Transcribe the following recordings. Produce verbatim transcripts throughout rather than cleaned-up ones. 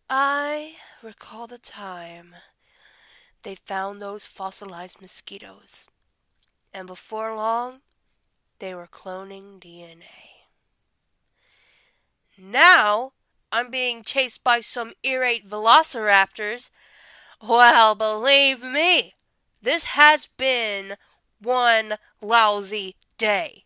I recall the time they found those fossilized mosquitoes, and before long, they were cloning D N A. Now, I'm being chased by some irate velociraptors. Well, believe me, this has been one lousy day.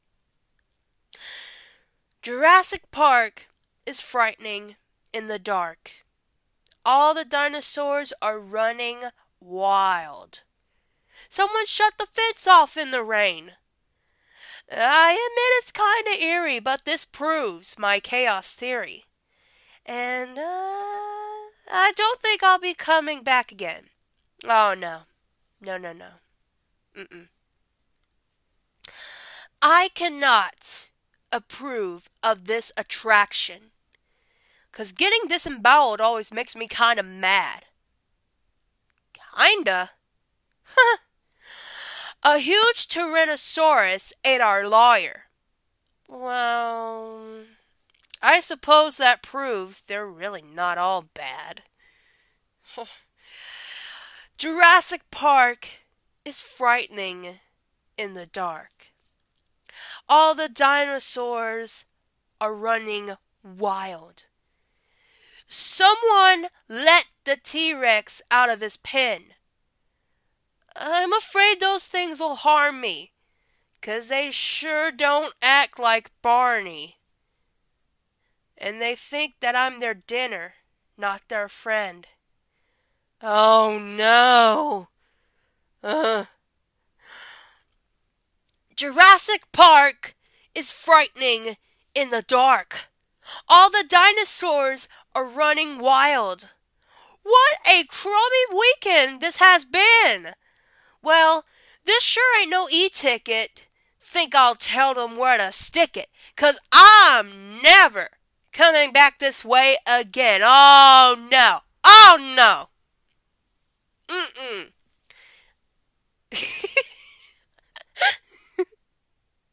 Jurassic Park is frightening in the dark. All the dinosaurs are running wild. Someone shut the fence off in the rain. I admit it's kinda eerie, but this proves my chaos theory. And, uh, I don't think I'll be coming back again. Oh, no. No, no, no. Mm-mm. I cannot approve of this attraction. Cause getting disemboweled always makes me kinda mad. Kinda? A huge Tyrannosaurus ate our lawyer. Well, I suppose that proves they're really not all bad. Jurassic Park is frightening in the dark. All the dinosaurs are running wild. Someone let the T-Rex out of his pen. I'm afraid those things will harm me, 'cause they sure don't act like Barney. And they think that I'm their dinner, not their friend. Oh no! Uh. Jurassic Park is frightening in the dark. All the dinosaurs are running wild. What a crummy weekend this has been! Well, this sure ain't no e-ticket. Think I'll tell them where to stick it, 'cause I'm never coming back this way again. Oh no! Oh no!